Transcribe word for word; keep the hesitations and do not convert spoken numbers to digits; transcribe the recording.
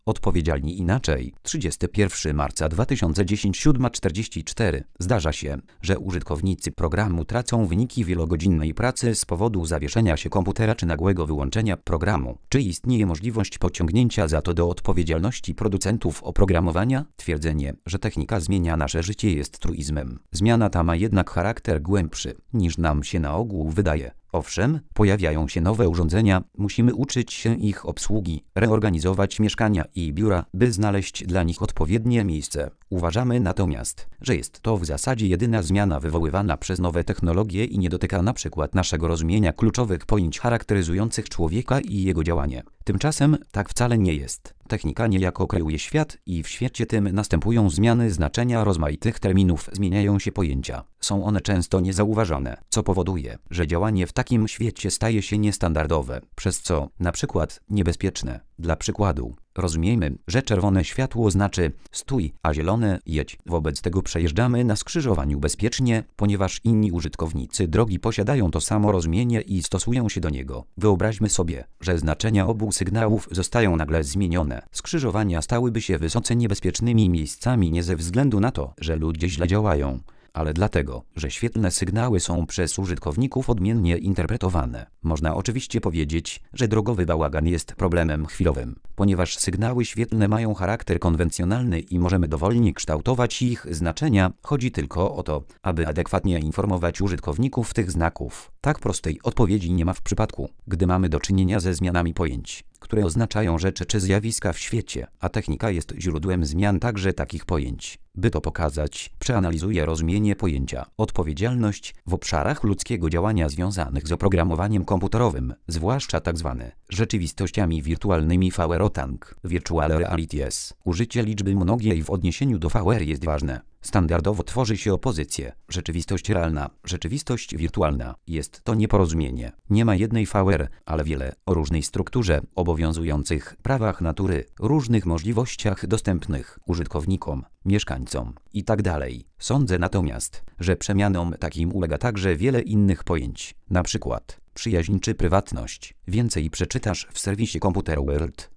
Odpowiedzialni inaczej. trzydziestego pierwszego marca dwa tysiące dziesiątego, siódma czterdzieści cztery. Zdarza się, że użytkownicy programu tracą wyniki wielogodzinnej pracy z powodu zawieszenia się komputera czy nagłego wyłączenia programu. Czy istnieje możliwość pociągnięcia za to do odpowiedzialności producentów oprogramowania? Twierdzenie, że technika zmienia nasze życie, jest truizmem. Zmiana ta ma jednak charakter głębszy, niż nam się na ogół wydaje. Owszem, pojawiają się nowe urządzenia, musimy uczyć się ich obsługi, reorganizować mieszkania i biura, by znaleźć dla nich odpowiednie miejsce. Uważamy natomiast, że jest to w zasadzie jedyna zmiana wywoływana przez nowe technologie i nie dotyka na przykład naszego rozumienia kluczowych pojęć charakteryzujących człowieka i jego działanie. Tymczasem tak wcale nie jest. Technika niejako kreuje świat i w świecie tym następują zmiany znaczenia rozmaitych terminów, zmieniają się pojęcia. Są one często niezauważone, co powoduje, że działanie w takim świecie staje się niestandardowe, przez co, na przykład, niebezpieczne. Dla przykładu, rozumiemy, że czerwone światło znaczy stój, a zielone jedź. Wobec tego przejeżdżamy na skrzyżowaniu bezpiecznie, ponieważ inni użytkownicy drogi posiadają to samo rozumienie i stosują się do niego. Wyobraźmy sobie, że znaczenia obu sygnałów zostają nagle zmienione. Skrzyżowania stałyby się wysoce niebezpiecznymi miejscami nie ze względu na to, że ludzie źle działają, ale dlatego, że świetlne sygnały są przez użytkowników odmiennie interpretowane. Można oczywiście powiedzieć, że drogowy bałagan jest problemem chwilowym, ponieważ sygnały świetlne mają charakter konwencjonalny i możemy dowolnie kształtować ich znaczenia. Chodzi tylko o to, aby adekwatnie informować użytkowników tych znaków. Tak prostej odpowiedzi nie ma w przypadku, gdy mamy do czynienia ze zmianami pojęć, które oznaczają rzeczy czy zjawiska w świecie, a technika jest źródłem zmian także takich pojęć. By to pokazać, przeanalizuję rozumienie pojęcia odpowiedzialność w obszarach ludzkiego działania związanych z oprogramowaniem komputerowym, zwłaszcza tzw. rzeczywistościami wirtualnymi V R O T A N G, Virtual Realities. Użycie liczby mnogiej w odniesieniu do V R jest ważne. Standardowo tworzy się opozycję rzeczywistość realna, rzeczywistość wirtualna. Jest to nieporozumienie. Nie ma jednej V R, ale wiele, o różnej strukturze, obowiązujących prawach natury, różnych możliwościach dostępnych użytkownikom, mieszkańcom itd. Sądzę natomiast, że przemianom takim ulega także wiele innych pojęć, na przykład przyjaźń czy prywatność. Więcej przeczytasz w serwisie Computer World.